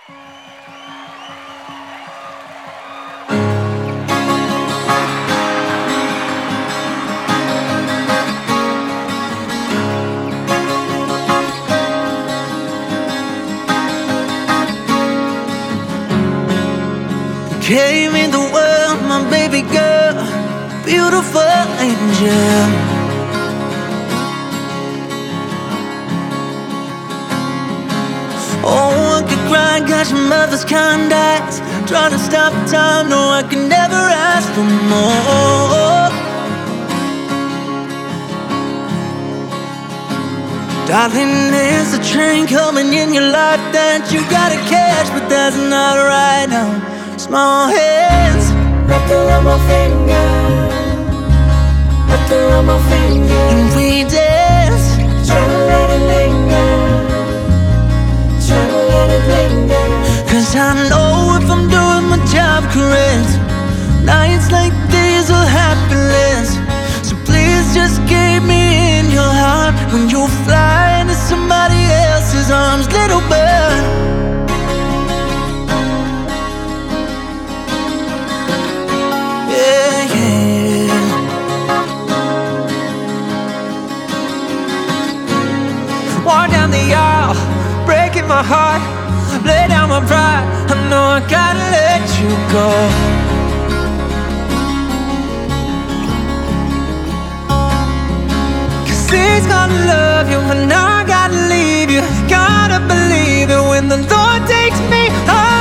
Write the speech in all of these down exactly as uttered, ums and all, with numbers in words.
Came in the world, my baby girl, beautiful angel. Oh, I could cry, got your mother's kind eyes, trying to stop time, no, I can never ask for more. Darling, there's a train coming in your life that you gotta catch, but that's not right now. Small hands wrapped around my finger, wrapped around my finger, and we dance, tryna let it linger, tryna let it linger. Cause I know if I'm doing my job correct, nights like these will happen less. So please just keep me in your heart when you fly into somebody else's arms, little bird. Walk down the aisle, breaking my heart, lay down my pride. I know I gotta let you go. Cause he's gonna love you and I gotta leave you. Gotta believe it when the Lord takes me home.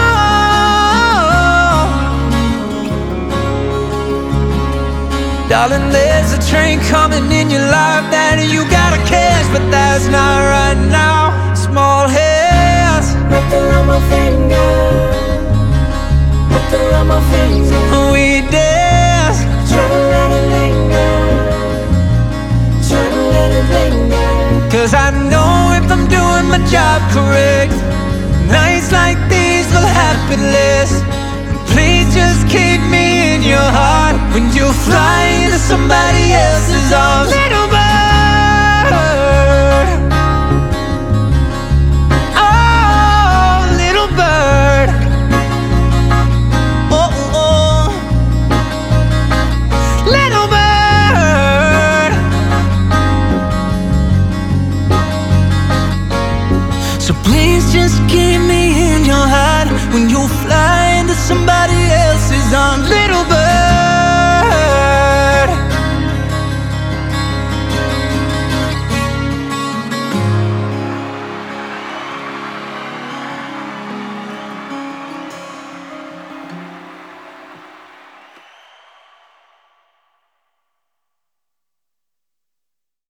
Darling, there's a train coming in your life that you gotta catch, but that's not right now. Small hands wrapped around my finger, wrapped around my finger. We dance, tryna let it linger, tryna let it linger. cause I know if I'm doing my job correct, nights like these will happen less. Please just keep me in your heart when you fly into somebody else's arms, little bird.